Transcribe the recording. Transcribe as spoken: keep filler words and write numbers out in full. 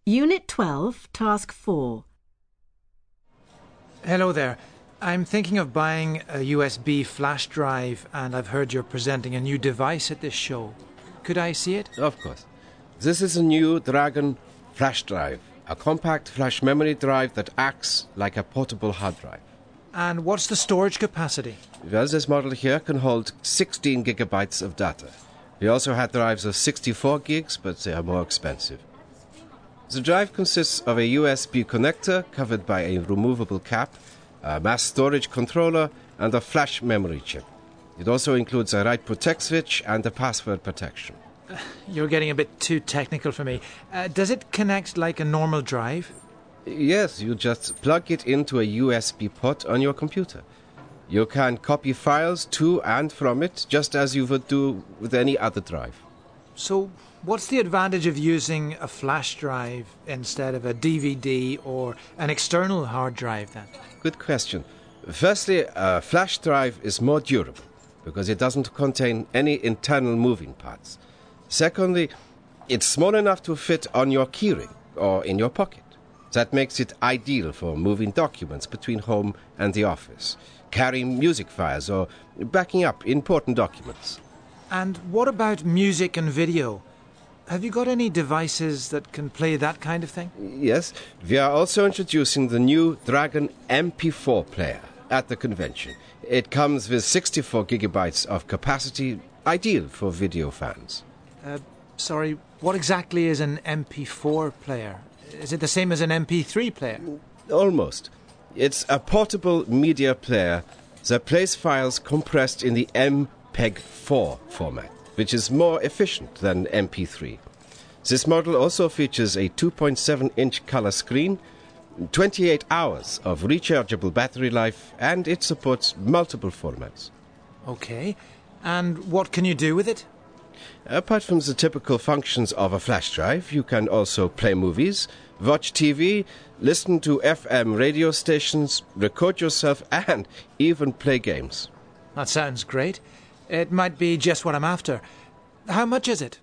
Unit twelve, Task four. Hello there. I'm thinking of buying a U S B flash drive, and I've heard you're presenting a new device at this show. Could I see it? Of course. This is a new Dragon flash drive, a compact flash memory drive that acts like a portable hard drive. And what's the storage capacity? Well, this model here can hold sixteen gigabytes of data. We also had drives of sixty-four gigs, but they are more expensive. The drive consists of a U S B connector covered by a removable cap, a mass storage controller, and a flash memory chip. It also includes a write protect switch and a password protection. Uh, you're getting a bit too technical for me. Uh, does it connect like a normal drive? Yes, you just plug it into a U S B port on your computer. You can copy files to and from it, just as you would do with any other drive. So, what's the advantage of using a flash drive instead of a D V D or an external hard drive then? Good question. Firstly, a flash drive is more durable because it doesn't contain any internal moving parts. Secondly, it's small enough to fit on your keyring or in your pocket. That makes it ideal for moving documents between home and the office, carrying music files or backing up important documents. And what about music and video? Have you got any devices that can play that kind of thing? Yes, we are also introducing the new Dragon M P four player at the convention. It comes with sixty-four gigabytes of capacity, ideal for video fans. Uh, sorry, what exactly is an M P four player? Is it the same as an M P three player? Almost. It's a portable media player that plays files compressed in the M P E G four format, which is more efficient than M P three. This model also features a two point seven inch color screen, twenty-eight hours of rechargeable battery life, and it supports multiple formats. Okay. And what can you do with it? Apart from the typical functions of a flash drive, you can also play movies, watch T V, listen to F M radio stations, record yourself, and even play games. That sounds great. It might be just what I'm after. How much is it?